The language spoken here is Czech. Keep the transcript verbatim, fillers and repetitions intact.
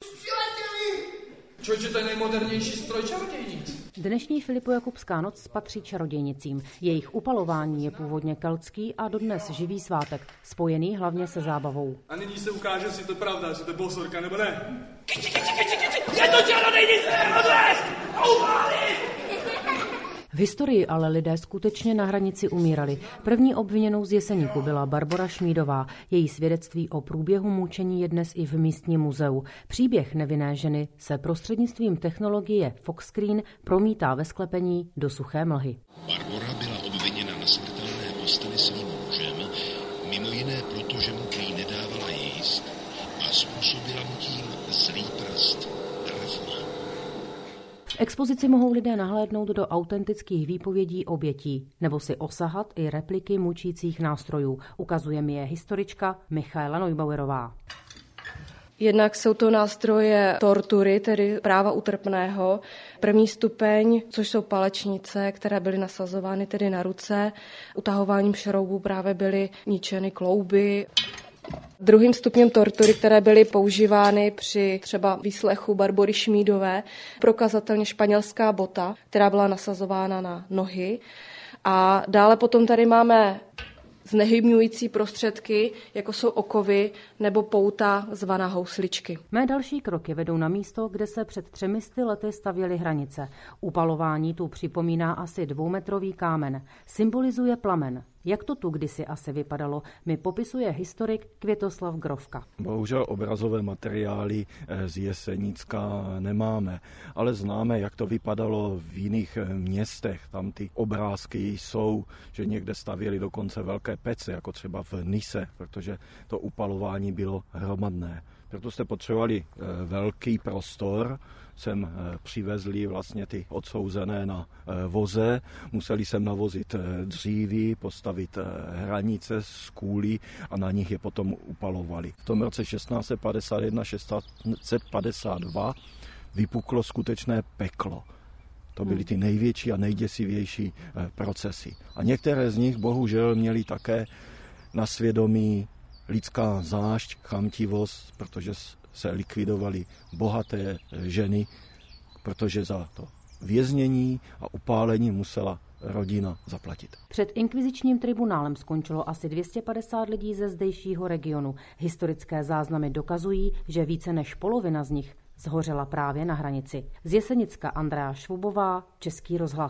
Čoče, to je nejmodernější stroj čarodějnic. Dnešní Filipojakubská noc patří čarodějnicím. Jejich upalování je původně keltský a dodnes živý svátek, spojený hlavně se zábavou. A nyní se ukáže, jestli to je pravda, jestli to je bosorka nebo ne. Kyči, kyči, kyči, kyči. Je to čarodějnice, odvést! Upálit! V historii ale lidé skutečně na hranici umírali. První obviněnou z Jeseníku byla Barbora Šmídová. Její svědectví o průběhu mučení je dnes i v místním muzeu. Příběh nevinné ženy se prostřednictvím technologie Foxscreen promítá ve sklepení do suché mlhy. Barbora byla obviněna na smrtelné posteli svým mužem, mimo jiné proto, že mu prý nedávala jíst a způsobila mu tím zlý prst. V expozici mohou lidé nahlédnout do autentických výpovědí obětí nebo si osahat i repliky mučících nástrojů. Ukazuje mi je historička Michaela Neubauerová. Jednak jsou to nástroje tortury, tedy práva utrpného. První stupeň, což jsou palečnice, které byly nasazovány tedy na ruce. Utahováním šroubů právě byly ničeny klouby. Druhým stupněm tortury, které byly používány při třeba výslechu Barbory Šmídové, prokazatelně španělská bota, která byla nasazována na nohy. A dále potom tady máme znehybňující prostředky, jako jsou okovy nebo pouta zvaná housličky. Mé další kroky vedou na místo, kde se před třemi sty lety stavěly hranice. Upalování tu připomíná asi dvoumetrový kámen. Symbolizuje plamen. Jak to tu kdysi asi vypadalo, mi popisuje historik Květoslav Grovka. Bohužel obrazové materiály z Jesenicka nemáme, ale známe, jak to vypadalo v jiných městech. Tam ty obrázky jsou, že někde stavěli dokonce velké pece, jako třeba v Nise, protože to upalování bylo hromadné. Proto jste potřebovali velký prostor, sem přivezli vlastně ty odsouzené na voze, museli sem navozit dříví, postavit hranice z kůlí a na nich je potom upalovali. V tom roce šestnáct padesát jedna šestnáct padesát dva vypuklo skutečné peklo. To byly ty největší a nejděsivější procesy. A některé z nich bohužel měly také na svědomí lidská zášť, chamtivost, protože se likvidovaly bohaté ženy, protože za to věznění a upálení musela rodina zaplatit. Před inkvizičním tribunálem skončilo asi dvě stě padesát lidí ze zdejšího regionu. Historické záznamy dokazují, že více než polovina z nich zhořela právě na hranici. Z Jesenicka Andrea Švubová, Český rozhlas.